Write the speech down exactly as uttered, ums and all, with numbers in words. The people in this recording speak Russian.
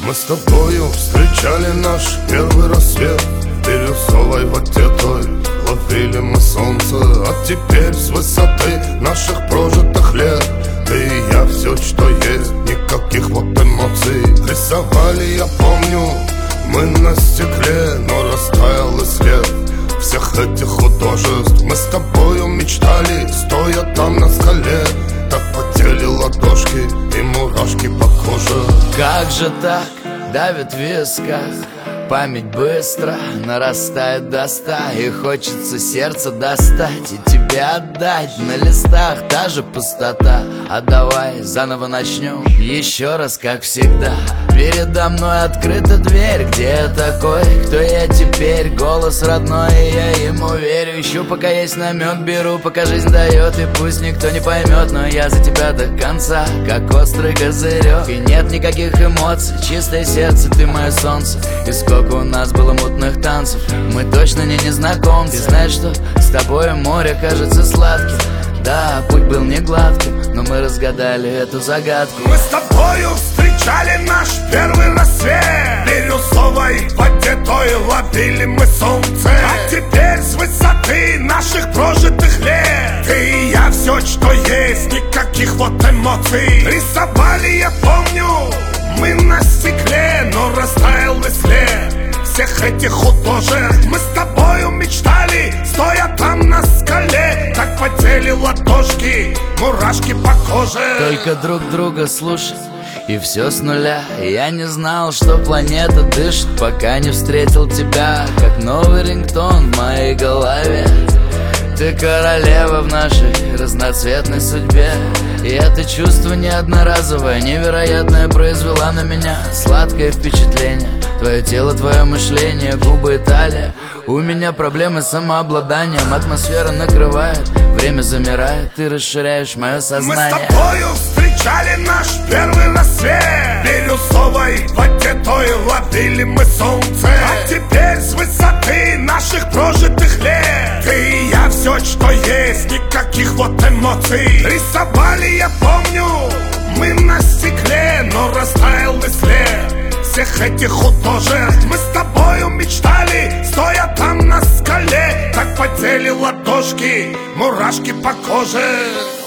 Мы с тобою встречали наш первый рассвет. В бирюзовой воде той ловили мы солнце. А теперь с высоты наших прожитых лет ты и я, все, что есть, никаких вот эмоций. Рисовали, я помню, мы на стекле, но растаял и след всех этих художеств. Мы с тобою мечтали, стоя там на скале. Так потели ладошки и мурашки по коже. Как же так, давит в висках, память быстро нарастает до ста. И хочется сердце достать и тебе отдать. На листах та же пустота. А давай заново начнем еще раз, как всегда. Передо мной открыта дверь. Где я такой, кто я теперь? Голос родной, и я ему верю. Ищу, пока есть намек, беру, пока жизнь дает. И пусть никто не поймет, но я за тебя до конца, как острый козырек. И нет никаких эмоций, чистое сердце, ты мое солнце. И сколько у нас было мутных танцев, мы точно не незнакомцы. Ты знаешь, что с тобой море кажется сладким. Да, путь был не гладким, но мы разгадали эту загадку. Мы с тобою встречали наш первый рассвет. В бирюзовой воде той ловили мы солнце. А теперь с высоты наших прожитых лет ты и я, все, что есть, никаких вот эмоций. Рисовали, я помню, мы на стекле, но растаял и след всех этих художеств. Мы с тобою мечтали, стоя там на скале. Так потели ладошки, мурашки по коже. Только друг друга слушать, и все с нуля. Я не знал, что планета дышит, пока не встретил тебя, как новый рингтон в моей голове. Ты королева в нашей разноцветной судьбе. И это чувство не одноразовое, невероятное, произвела на меня сладкое впечатление. Твое тело, твое мышление, губы и талия. У меня проблемы с самообладанием. Атмосфера накрывает, время замирает, ты расширяешь мое сознание. Мы с тобою встречали наш первый рассвет. В бирюзовой воде той ловили мы солнце. А теперь с высоты наших прожитых лет ты и я, все, что есть, никаких вот эмоций. Рисовали, я помню, мы на стекле, но растаял и след всех этих художеств. Мы с тобою мечтали, стоя там на скале. Так потели ладошки, мурашки по коже.